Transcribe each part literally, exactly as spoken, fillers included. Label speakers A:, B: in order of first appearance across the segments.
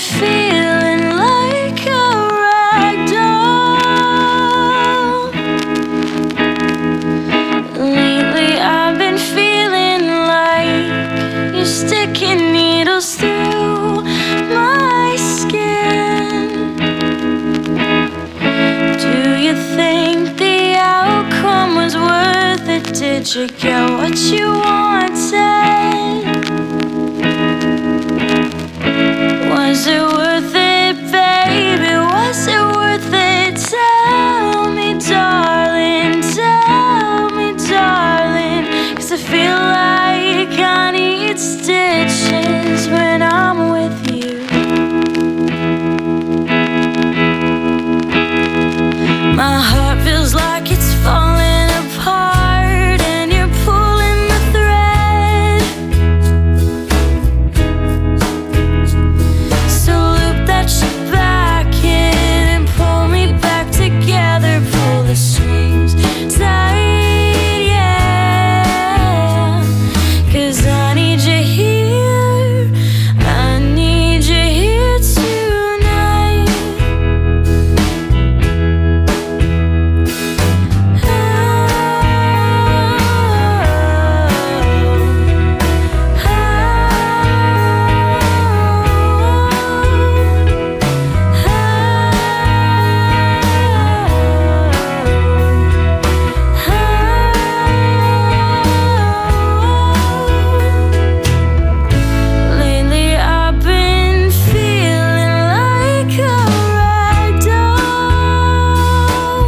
A: feeling like a rag doll. Lately I've been feeling like you're sticking needles through my skin. Do you think the outcome was worth it? Did you get what you wanted? Was it worth it, baby? Was it worth it? Tell me, darling, tell me, darling. 'Cause I feel like I need stitches when I'm with you. My heart feels like it's falling apart, and you're pulling the thread. So loop that shit back in and pull me back together. Pull the strings tight, yeah. 'Cause I need you here, I need you here tonight. Lately I've been feeling like a rag doll.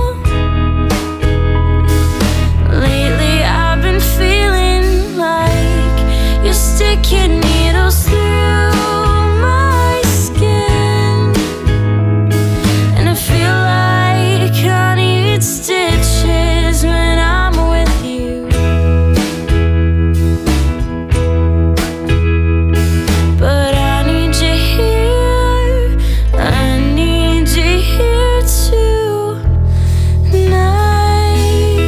A: Lately I've been feeling like you're sticking needles through my skin. And I feel like I need stitches when I'm with you. But I need you here, I need you here tonight.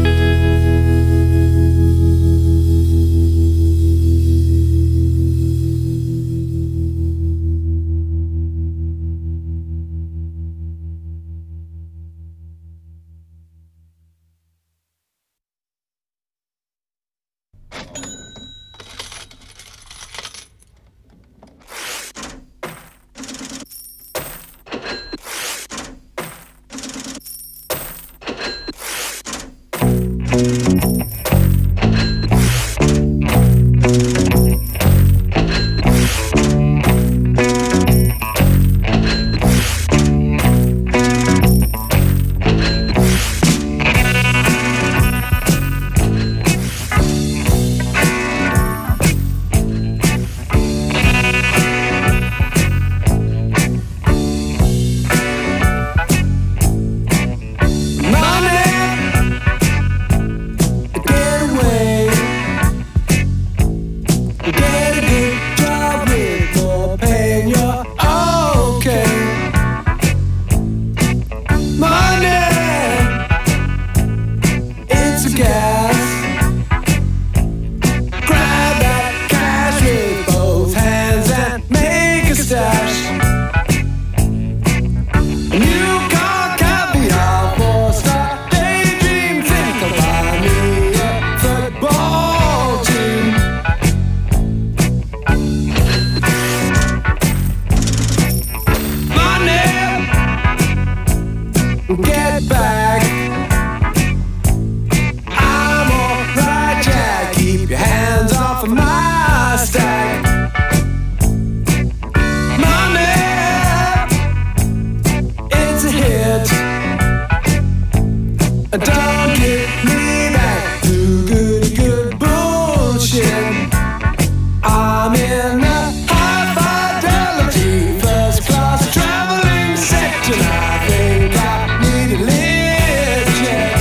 A: Get back. I'm alright, Jack. Keep your hands off of my stack. Money, it's a hit. Don't get me back to good, good bullshit. I'm in a high fidelity first class traveling section. I think I need a lift jet.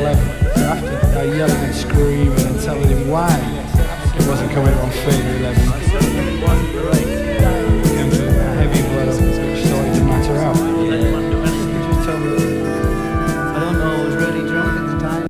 B: eleven. So after uh, yelling and screaming and telling him why it wasn't coming on Fader eleven, it wasn't the right. Came to a heavy blow which started to matter out. Just tell me. I don't know, I was really drunk at the time.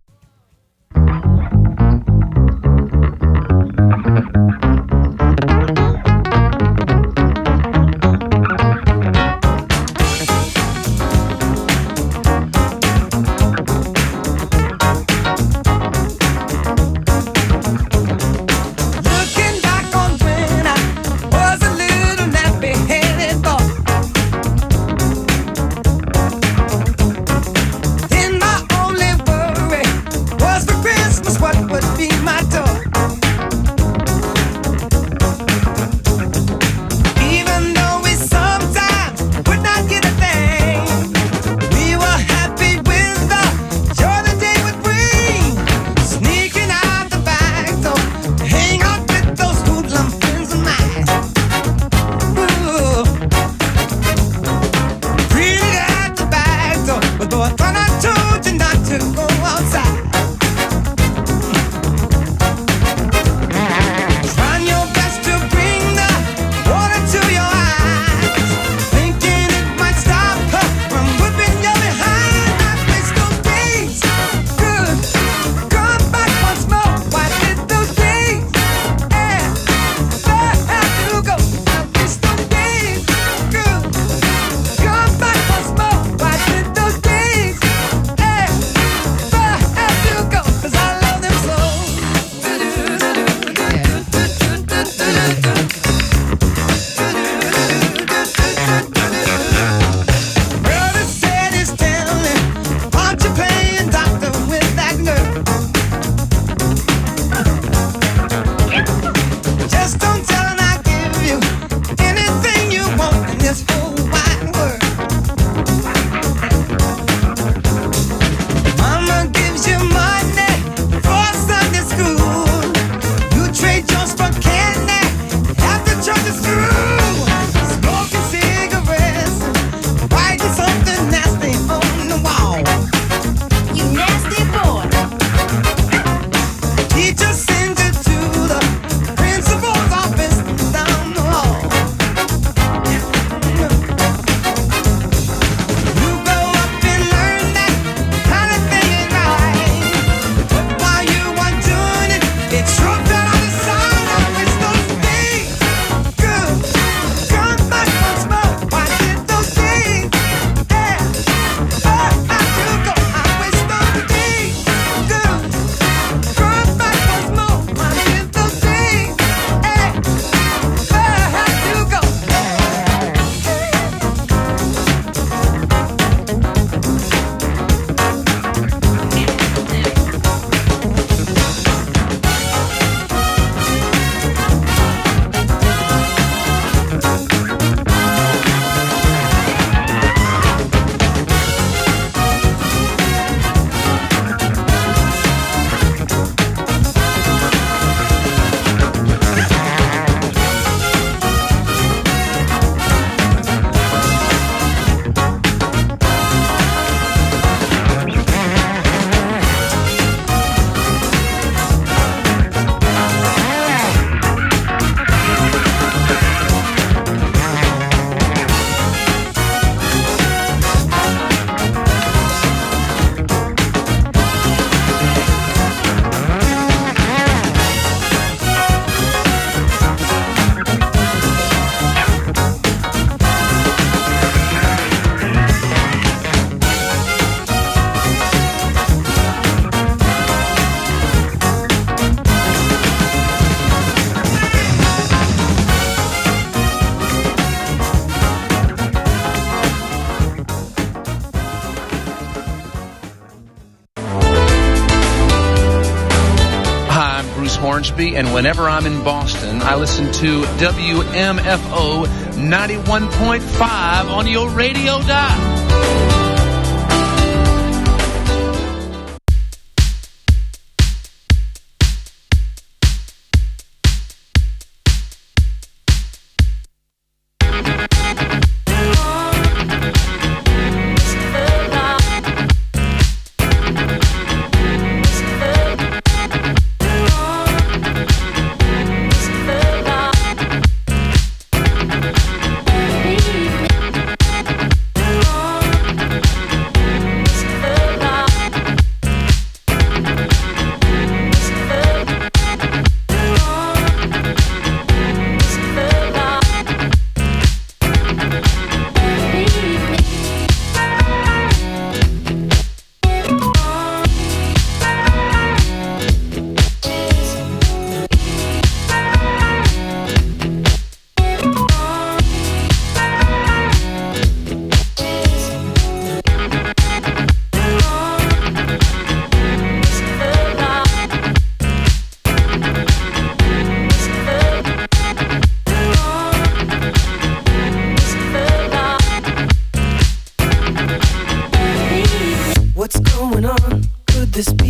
C: Hornsby, and whenever I'm in Boston, I listen to W M F O ninety-one point five on your radio dial.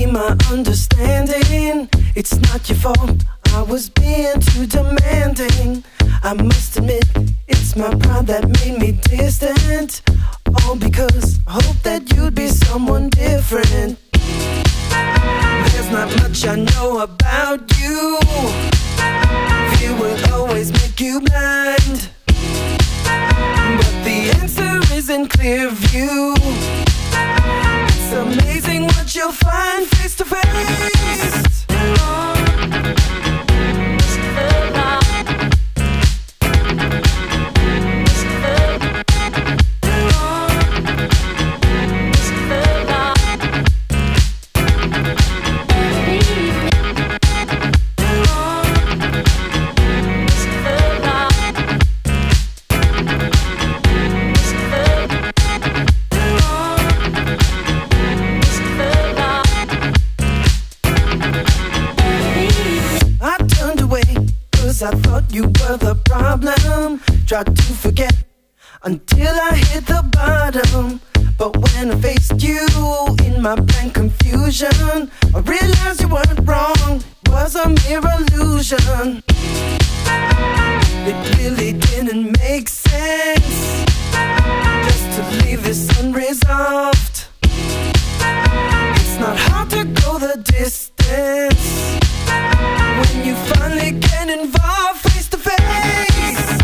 D: be my understanding. It's not your fault, I was being too demanding. I must admit, it's my pride that made me distant. All because I hope that you'd be someone different. There's not much I know about you. Fear will always make you blind, but the answer is in clear view. It's amazing what you'll find face to face. I thought you were the problem. Tried to forget until I hit the bottom. But when I faced you in my blank confusion, I realized you weren't wrong, it was a mere illusion. It really didn't make sense just to leave this unresolved. It's not hard to go the distance when you finally get involved face to face.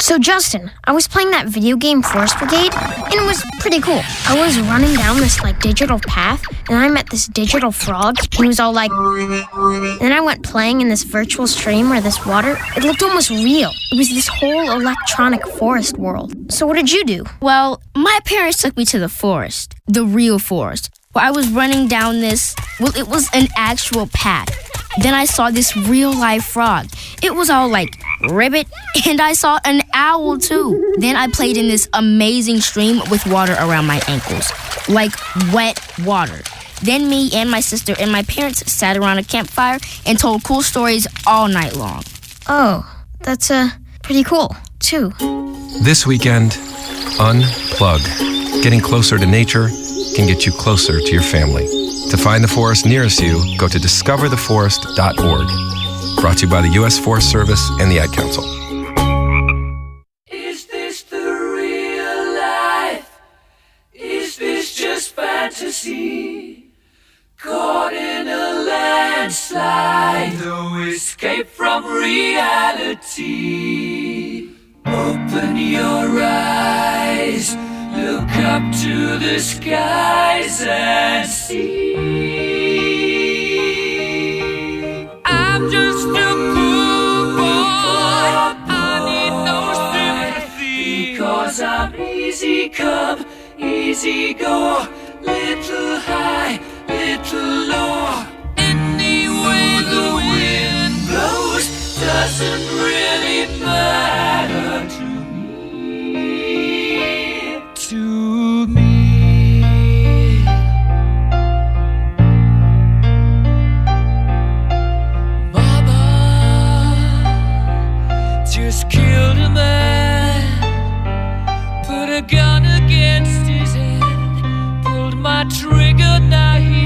E: So Justin, I was playing that video game Forest Brigade, and it was pretty cool. I was running down this like digital path, and I met this digital frog, and he was all like... And then I went playing in this virtual stream where this water, it looked almost real. It was this whole electronic forest world. So what did you do?
F: Well, my parents took me to the forest, the real forest, where I was running down this, well, it was an actual path. Then I saw this real-life frog. It was all like ribbit, and I saw an owl too. Then I played in this amazing stream with water around my ankles, like wet water. Then me and my sister and my parents sat around a campfire and told cool stories all night long.
E: Oh, that's uh, pretty cool, too.
G: This weekend, unplug. Getting closer to nature can get you closer to your family. To find the forest nearest you, go to discover the forest dot org. Brought to you by the U S Forest Service and the Ad Council.
H: Is this the real life? Is this just fantasy? Caught in a landslide, no escape from reality. Open your eyes, look up to the skies and see. I'm just a poor boy, I need no sympathy, because I'm easy come, easy go, little high, little low. Any way the wind blows doesn't really matter to me, to me. Mama just killed a man, put a gun against his head, pulled my trigger, now he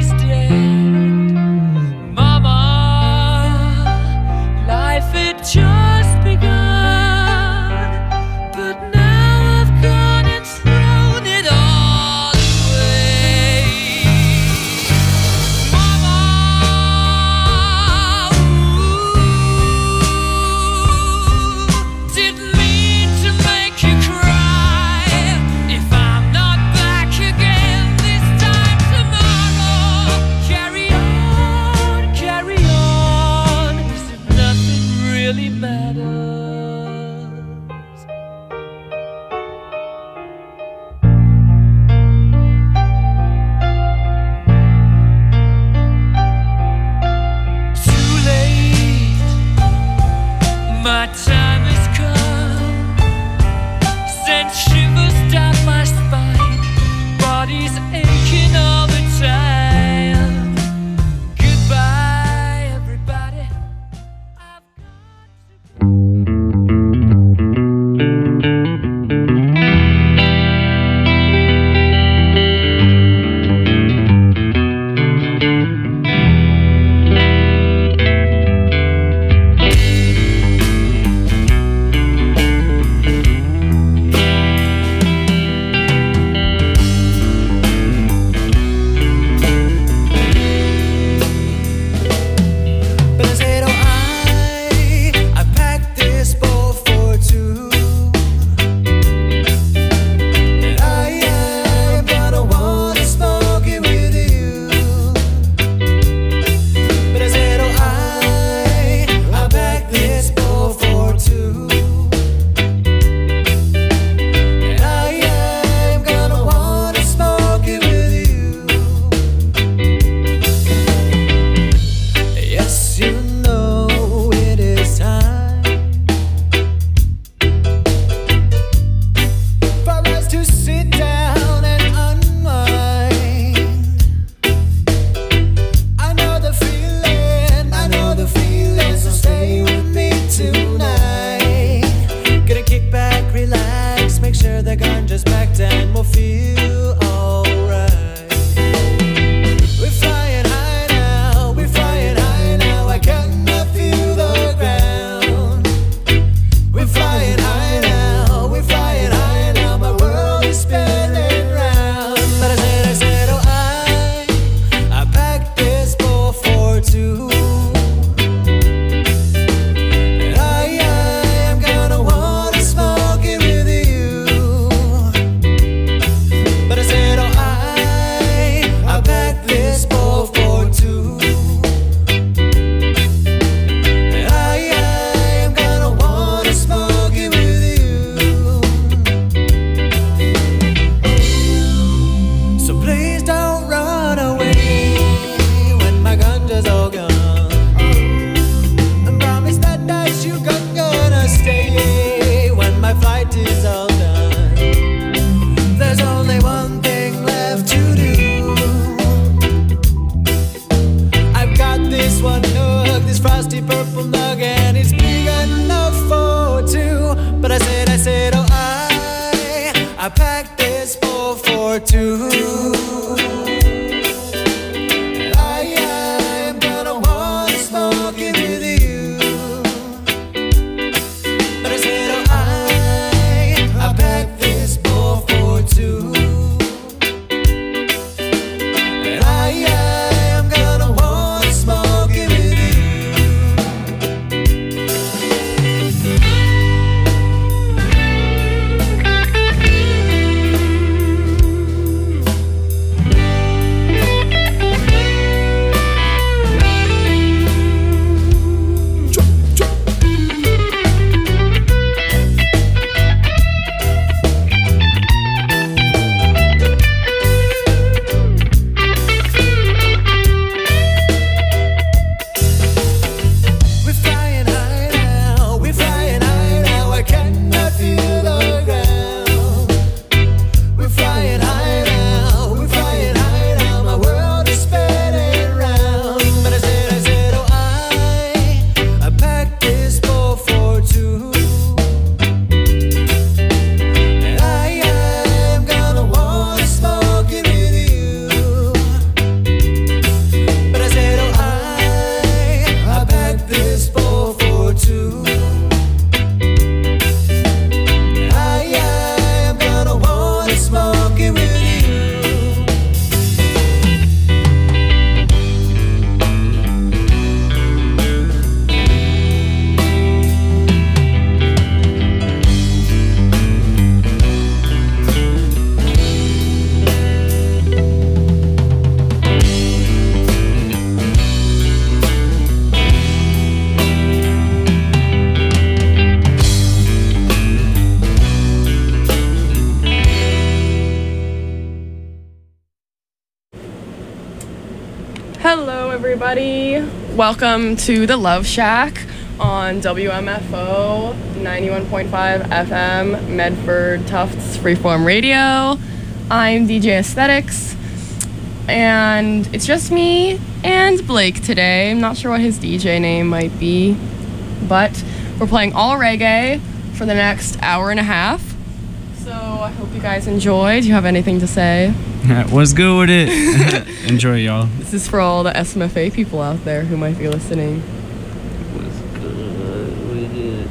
I: everybody. Welcome to the Love Shack on W M F O ninety-one point five F M, Medford Tufts Freeform Radio. I'm D J Aesthetics, and it's just me and Blake today. I'm not sure what his D J name might be, but we're playing all reggae for the next hour and a half. So I hope you guys enjoy. Do you have anything to say?
J: What's good with it? Enjoy, y'all.
I: This is for all the S M F A people out there who might be listening.
J: What's good with it?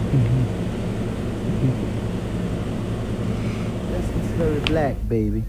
K: It's very black, baby.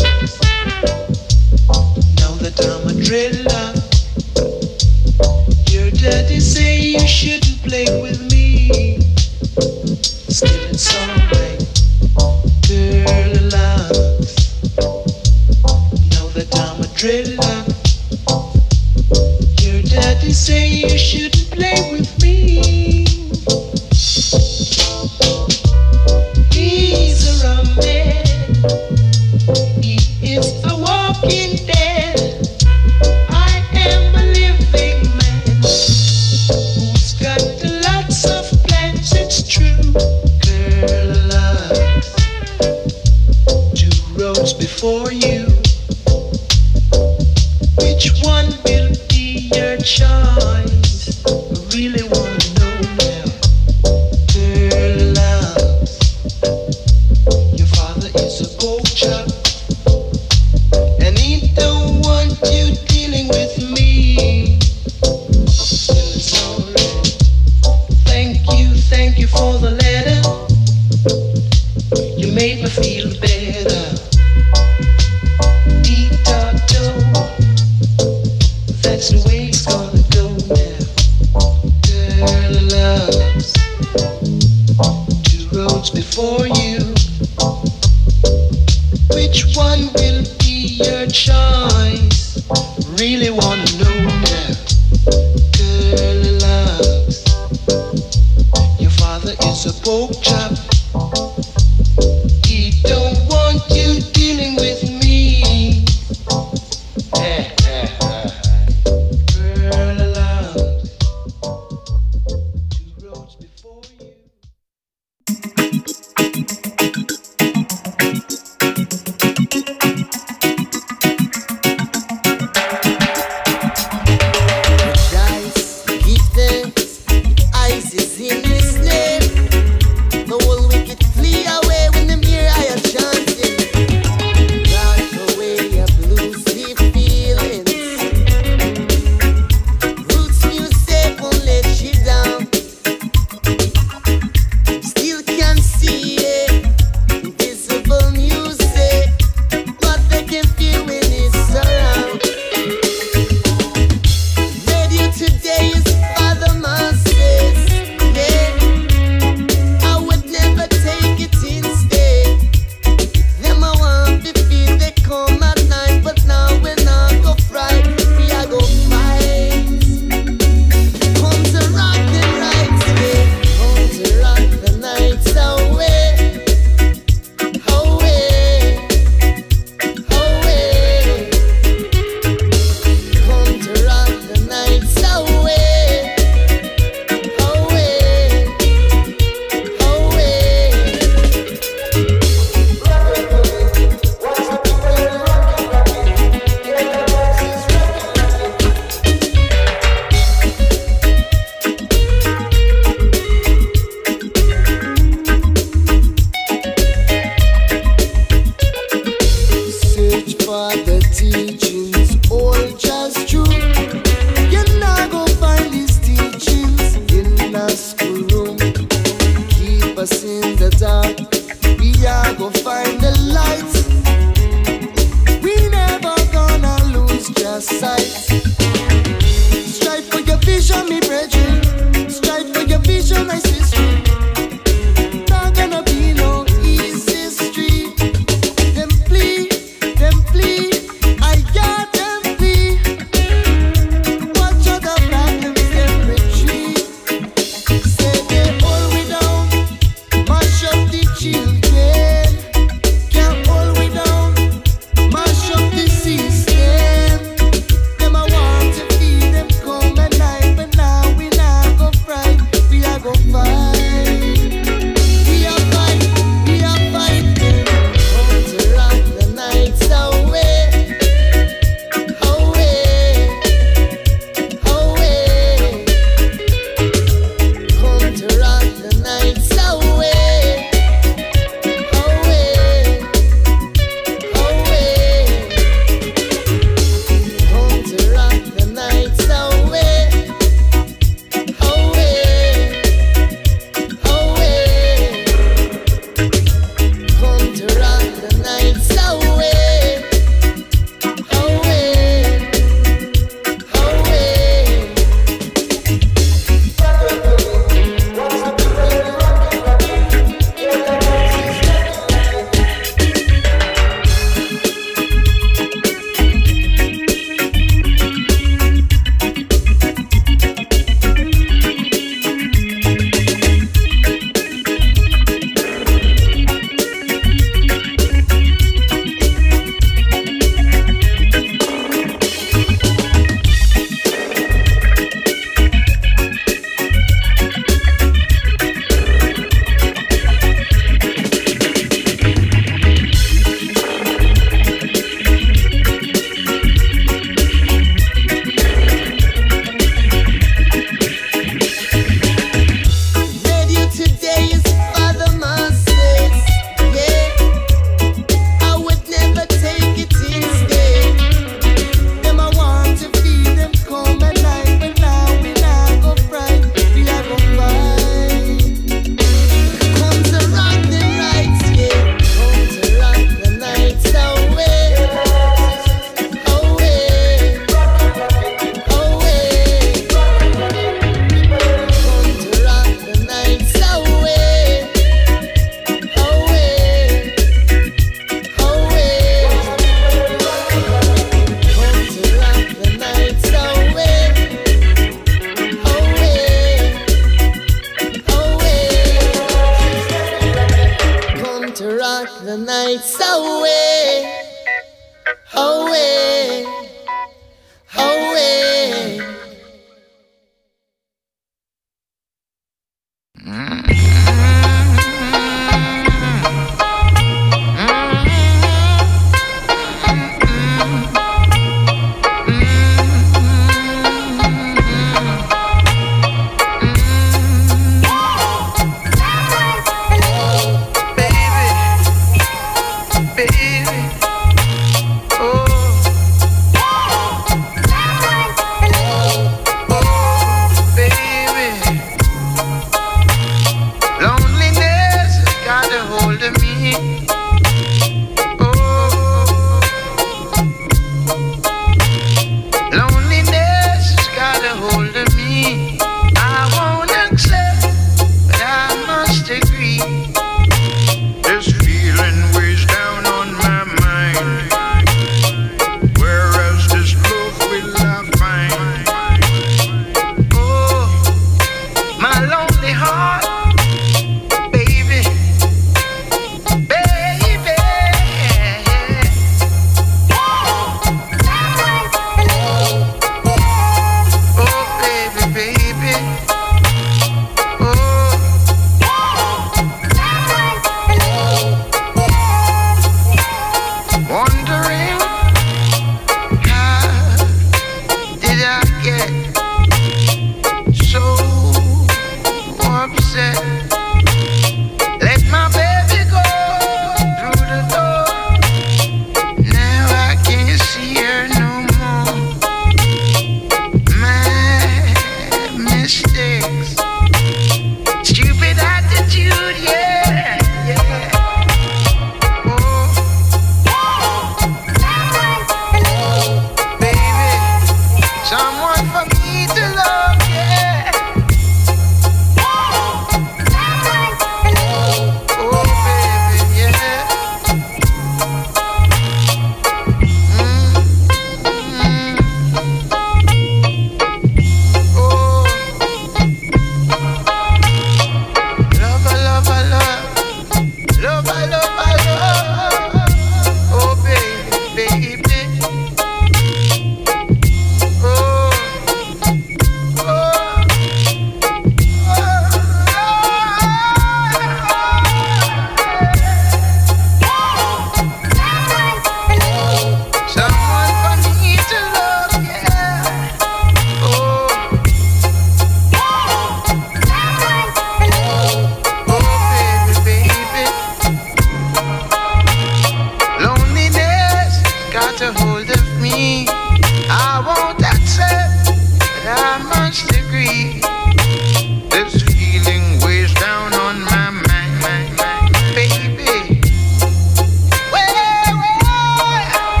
L: baby. This feeling weighs down on my mind, mind, mind, baby. Well, well,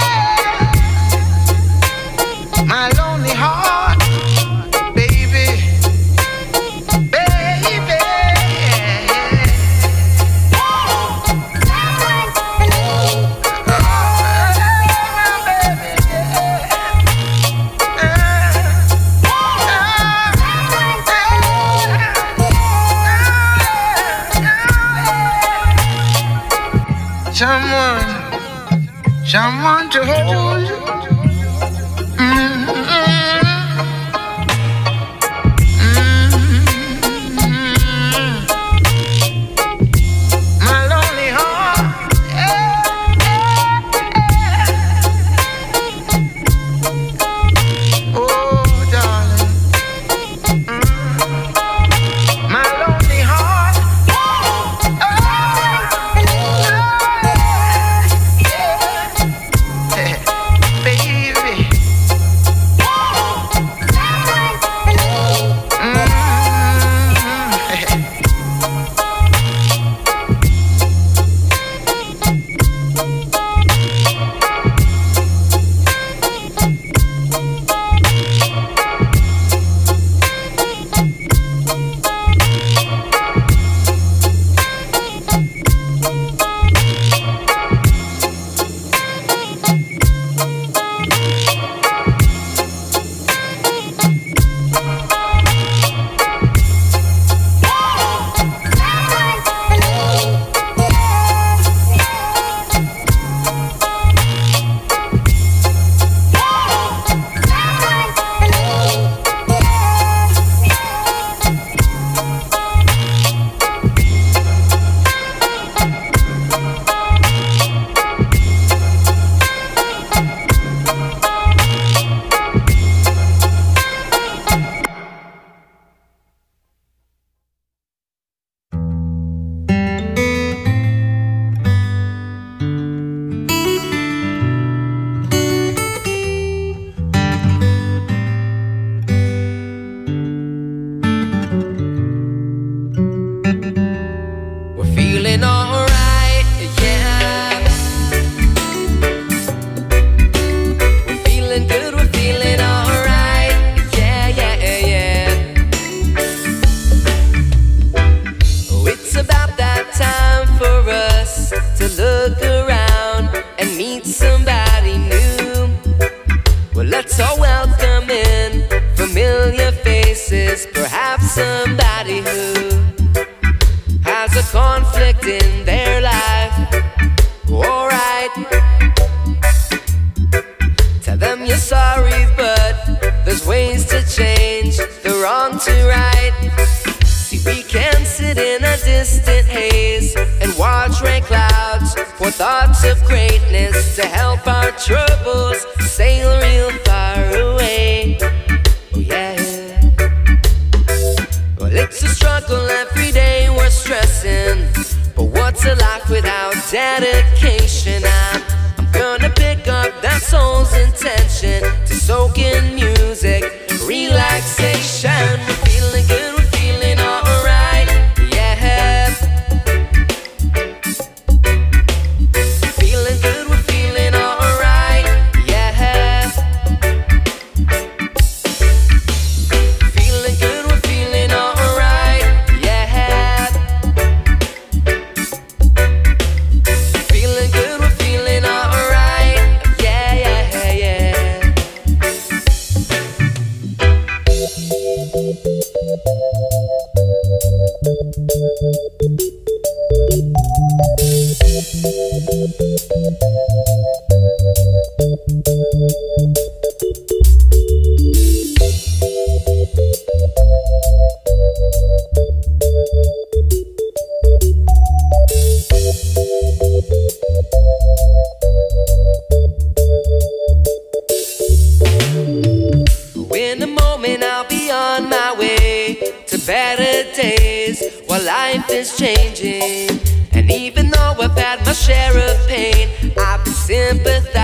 L: well. My lonely heart, baby, baby. Someone, someone to hold. Mm-hmm. Mm-hmm. My lonely heart. Yeah, yeah. Oh, darling. Mm-hmm. My lonely heart.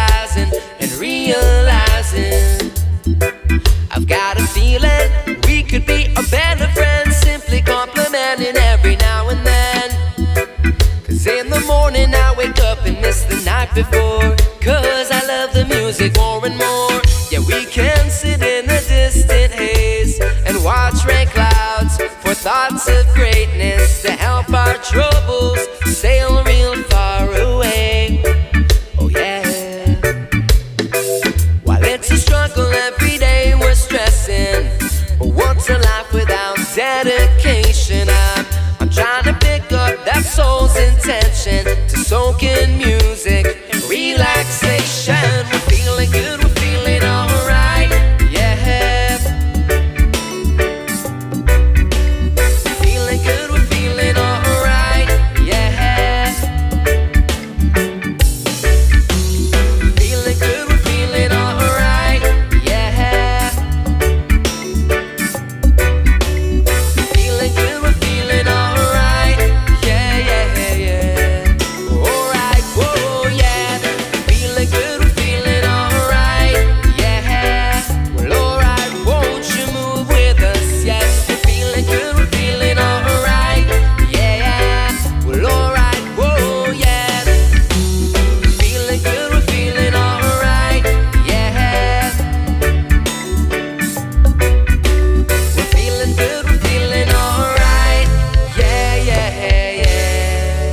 M: I've got a feeling we could like before, cause I love the music more and more. Yeah, we can sit in the distant haze and watch rain clouds for thoughts of greatness to help our troubles sail real far away. Oh yeah. While it's a struggle every day we're stressing, but what's a life without dedication? I'm, I'm trying to pick up that soul's intention to soak in music, relaxation. We're feeling good, we're feeling alright, yeah. We're feeling good, we're feeling alright, yeah. Feeling good, we're feeling alright, yeah. Feeling good, we're feeling alright, yeah, yeah, yeah. Alright, whoa, yeah. Feeling good, we're feeling alright, yeah. Well, alright, won't you move with us? Yes, we're feeling good, we're feeling alright, yeah. Well, alright, whoa, yeah. Feeling good, we're feeling alright, yeah. We're feeling good, we're feeling alright, yeah, yeah, yeah.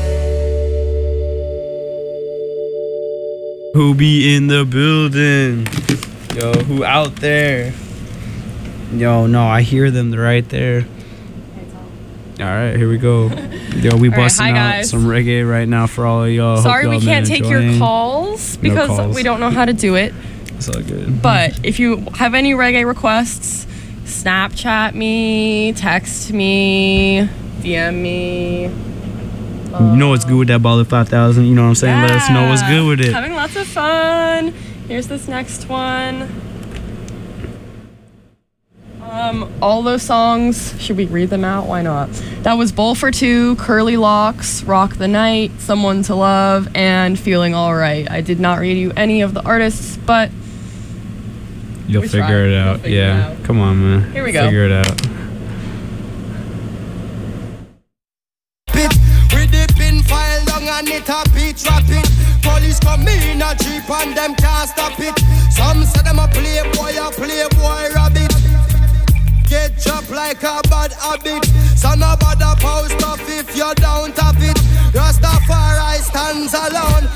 J: Who be in the building? Yo, who out there? Yo, no, I hear them. They're right there. All right, here we go. Yo, we
I: All right,
J: busting
I: hi,
J: out
I: guys.
J: some reggae right now for all of y'all. Hope
I: Sorry
J: y'all
I: we
J: been
I: can't take your
J: enjoying.
I: calls
J: No
I: because
J: calls.
I: we don't know how to do it.
J: It's all good.
I: But if you have any reggae requests, Snapchat me, text me, D M me.
J: You know what's good with that ball of five thousand. You know what I'm saying? Let us know what's
I: Yeah.
J: good with it.
I: Having lots of fun. Here's this next one. Um, all those songs, should we read them out? Why not? That was Bowl for Two, Curly Locks, Rock the Night, Someone to Love, and Feeling Alright. I did not read you any of the artists, but
J: You'll
I: we
J: figure
I: tried.
J: it
I: We'll
J: out.
I: figure it
J: Yeah.
I: out.
J: Come on, man.
I: Here we go.
J: Figure it out.
N: With the pin file down and it a beat rapid. Police come in a jeep and them can't stop it. Some say them a playboy, a playboy rabbit. Get dropped like a bad habit. So no bother post off if you don't have it. Rastafari stands alone.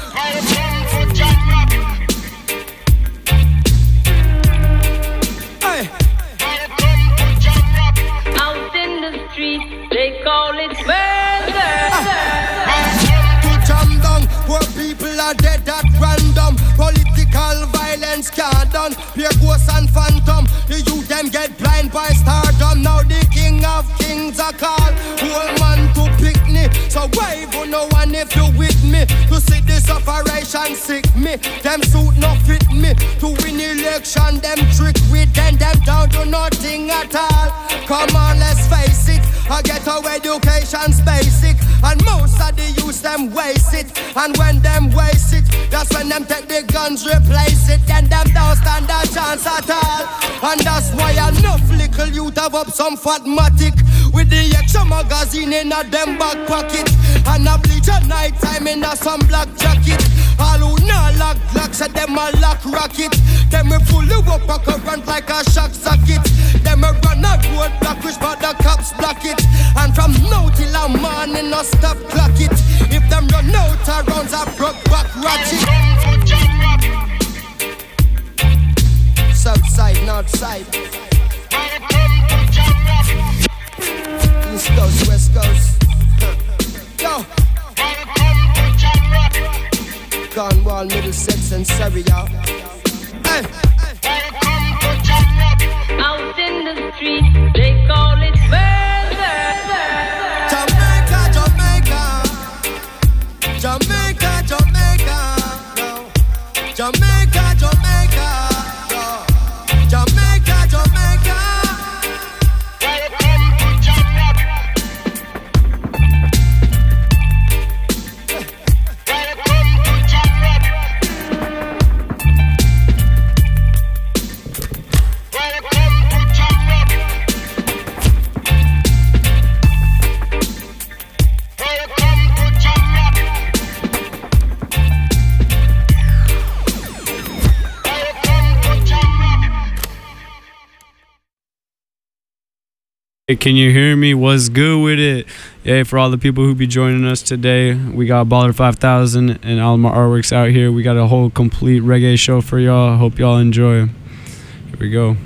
N: Hey.
A: Out in the street, they call it murder.
N: To jam down, poor people are dead at random. Political violence can't done. Pure ghosts and phantom. The youth them get blind by stardom. Now the king of kings are called. Whole man to picnic. So wave on no one if you with me. To see this operation sick me. Them suit no fit me. To win election, them trick with them. Them down to nothing at all. Come on, let's face it. I get our education's basic. And most of the youth them waste it. And when them waste it, that's when them take the guns, replace it. Then them don't stand a chance at all. And that's why enough little youth have up some fatmatic. With the extra magazine in a them back pocket. And a bleach at night time in a some black jacket. All who not lock lock said them a lock rocket. Them we pull you up a current like a shock socket. Them we run a road block which but the cops block it. And from now till a morning no stop clock it. If them run out of rounds a broke back ratchet. South side, north side. East coast, west coast. Yo. Cornwall, Middlesex and Surrey, y'all. Hey.
A: Out in the street, they call it murder.
N: Jamaica, Jamaica. Jamaica, Jamaica. No. Jamaica, Jamaica. No. Jamaica, Jamaica.
J: Hey, can you hear me? What's good with it? Yeah, for all the people who be joining us today, we got Baller five thousand and Alma Artworks out here. We got a whole complete reggae show for y'all. Hope y'all enjoy. Here we go.